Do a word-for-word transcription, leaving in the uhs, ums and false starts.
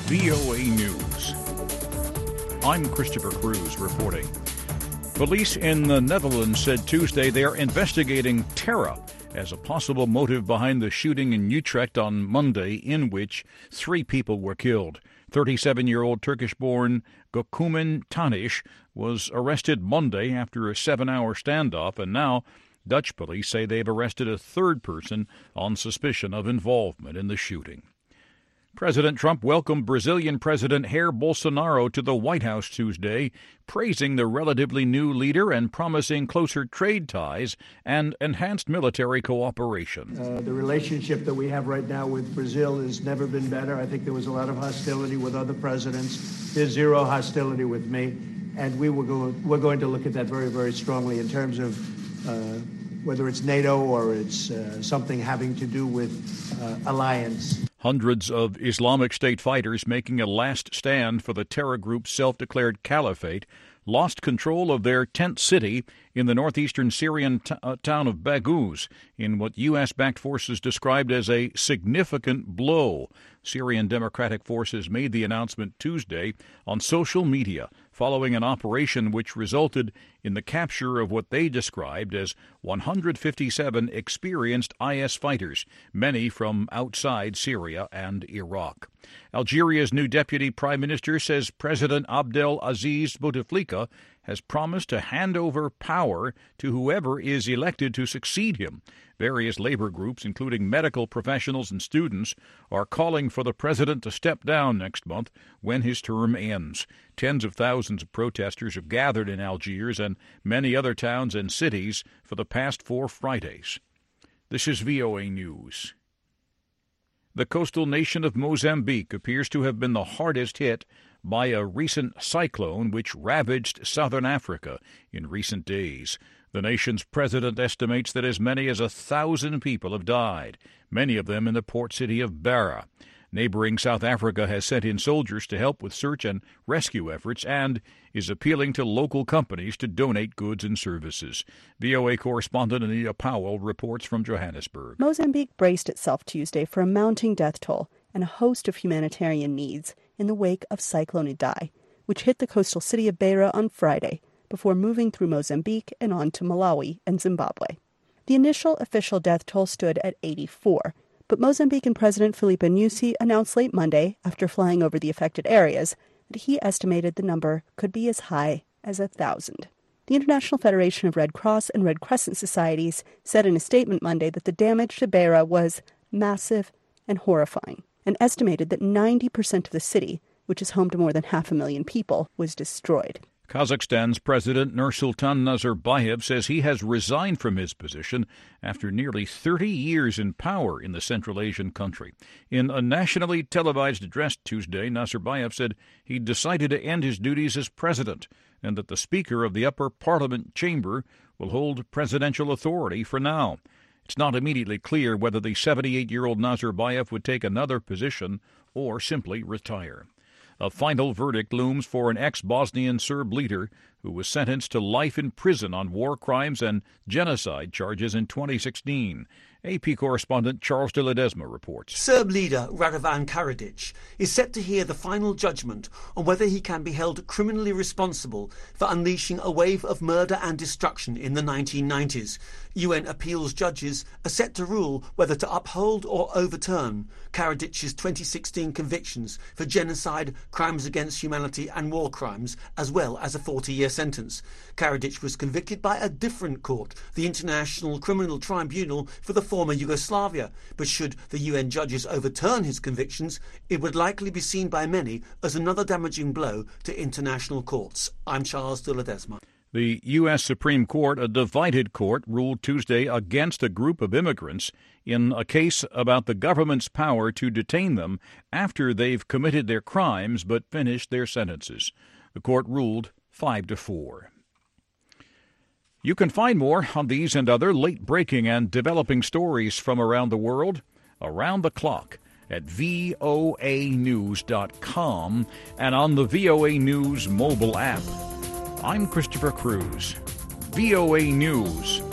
V O A News. I'm Christopher Cruz reporting. Police in the Netherlands said Tuesday they are investigating terror as a possible motive behind the shooting in Utrecht on Monday, in which three people were killed. thirty-seven-year-old Turkish-born Gökmen Tanish was arrested Monday after a seven-hour standoff, and now Dutch police say they've arrested a third person on suspicion of involvement in the shooting. President Trump welcomed Brazilian President Jair Bolsonaro to the White House Tuesday, praising the relatively new leader and promising closer trade ties and enhanced military cooperation. Uh, the relationship that we have right now with Brazil has never been better. I think there was a lot of hostility with other presidents. There's zero hostility with me, and we will go, we're going to look at that very, very strongly in terms of uh, whether it's NATO or it's uh, something having to do with uh, alliance. Hundreds of Islamic State fighters making a last stand for the terror group's self-declared caliphate lost control of their tent city in the northeastern Syrian t- uh, town of Baghouz in what U S-backed forces described as a significant blow. Syrian Democratic Forces made the announcement Tuesday on social media following an operation which resulted in the capture of what they described as one hundred fifty-seven experienced I S fighters, many from outside Syria and Iraq. Algeria's new deputy prime minister says President Abdel Aziz Bouteflika has promised to hand over power to whoever is elected to succeed him. Various labor groups, including medical professionals and students, are calling for the president to step down next month when his term ends. Tens of thousands of protesters have gathered in Algiers and many other towns and cities for the past four Fridays. This is V O A News. The coastal nation of Mozambique appears to have been the hardest hit by a recent cyclone which ravaged southern Africa in recent days. The nation's president estimates that as many as a thousand people have died, many of them in the port city of Beira. Neighboring South Africa has sent in soldiers to help with search and rescue efforts and is appealing to local companies to donate goods and services. V O A correspondent Anita Powell reports from Johannesburg. Mozambique braced itself Tuesday for a mounting death toll and a host of humanitarian needs in the wake of Cyclone Idai, which hit the coastal city of Beira on Friday before moving through Mozambique and on to Malawi and Zimbabwe. The initial official death toll stood at eighty-four, but Mozambican President Filipe Nyusi announced late Monday, after flying over the affected areas, that he estimated the number could be as high as a thousand. The International Federation of Red Cross and Red Crescent Societies said in a statement Monday that the damage to Beira was massive and horrifying, and estimated that ninety percent of the city, which is home to more than half a million people, was destroyed. Kazakhstan's President Nursultan Nazarbayev says he has resigned from his position after nearly thirty years in power in the Central Asian country. In a nationally televised address Tuesday, Nazarbayev said he decided to end his duties as president and that the Speaker of the Upper Parliament Chamber will hold presidential authority for now. It's not immediately clear whether the seventy-eight-year-old Nazarbayev would take another position or simply retire. A final verdict looms for an ex-Bosnian Serb leader who was sentenced to life in prison on war crimes and genocide charges in twenty sixteen. A P correspondent Charles de Ledesma reports. Serb leader Radovan Karadzic is set to hear the final judgment on whether he can be held criminally responsible for unleashing a wave of murder and destruction in the nineteen nineties. U N appeals judges are set to rule whether to uphold or overturn Karadzic's twenty sixteen convictions for genocide, crimes against humanity and war crimes, as well as a forty-year sentence. Karadzic was convicted by a different court, the International Criminal Tribunal for the former Yugoslavia, but should the U N judges overturn his convictions, it would likely be seen by many as another damaging blow to international courts. I'm Charles de Ledesma. The U S Supreme Court, a divided court, ruled Tuesday against a group of immigrants in a case about the government's power to detain them after they've committed their crimes but finished their sentences. The court ruled five to four. You can find more on these and other late-breaking and developing stories from around the world, around the clock, at V O A news dot com and on the V O A News mobile app. I'm Christopher Cruz. V O A News.